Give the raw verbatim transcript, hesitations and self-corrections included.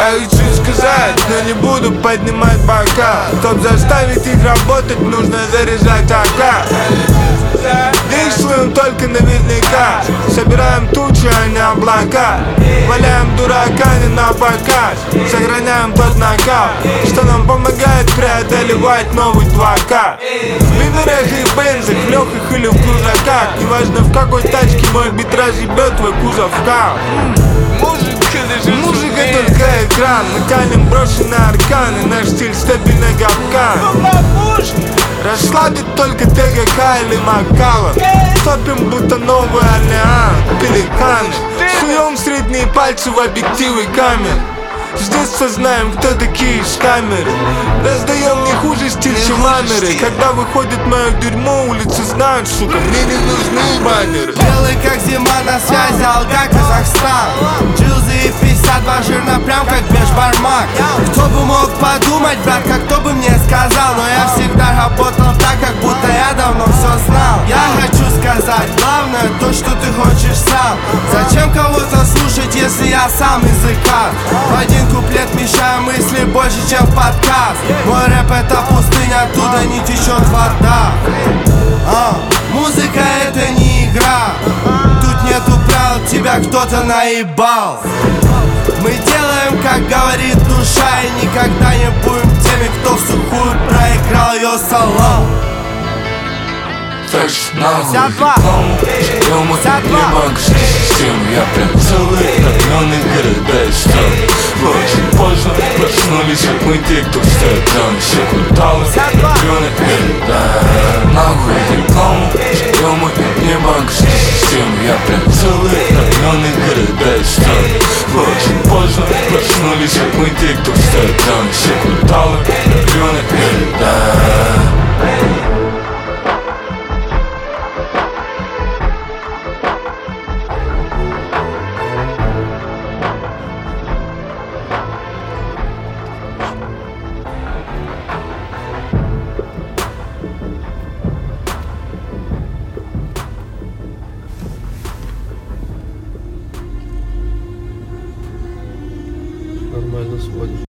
Я хочу сказать, но не буду поднимать бока. Чтоб заставить их работать, нужно заряжать АК. Действуем только наверняка. Собираем тучи, а не облака. Валяем дурака не на показ. Сохраняем тот накал, что нам помогает преодолевать новый два ка. В винерах и бензах, в легких или в крузаках. Неважно в какой тачке мой бит разъебет твой кузов кал. Музыка только экран. Мы тянем брошенные арканы. Наш стиль стабильный капкан. Расслабит только ТГК или Маккаллан. Топим будто Новый Орлеан. Пеликаны. Суем средние пальцы в объективы камер. С детства знаем, кто такие из камеры. Раздаем не хуже стиль, чем ламеры. Когда выходит мое дерьмо, улицы знают, сука, мне не нужны баннеры. Белый как зима на связи, Алга, Казахстан. Джилзы и пятьдесят два жирно, прям как бешбармак. Кто бы мог подумать, брат, как кто бы мне сказал. Но я всегда работал так, как будто я давно все знал. Я хочу сказать, главное то, что ты хочешь сам. Зачем кого-то слушать, если я сам языка? В один куплет вмещаю мысли больше, чем подкаст. Мой рэп это пустыня, оттуда не течет вода. а, Музыка это не игра. Тут нету правил, тебя кто-то наебал. Мы делаем, как говорит душа, и никогда не будем теми, кто в сухую проиграл ее салон. Так что нахуй рекламу, живем мы как банковскую систему. Я прям целый районы города и стран. Очень поздно проснулись, как мы те, кто стоят там. Все кварталы, районы города. Нахуй рекламу, живем мы как банковскую систему. Я прям целый районы города и стран. Очень поздно проснулись, как мы те, кто стоят там. Все кварталы, районы города. Нормально сводишь.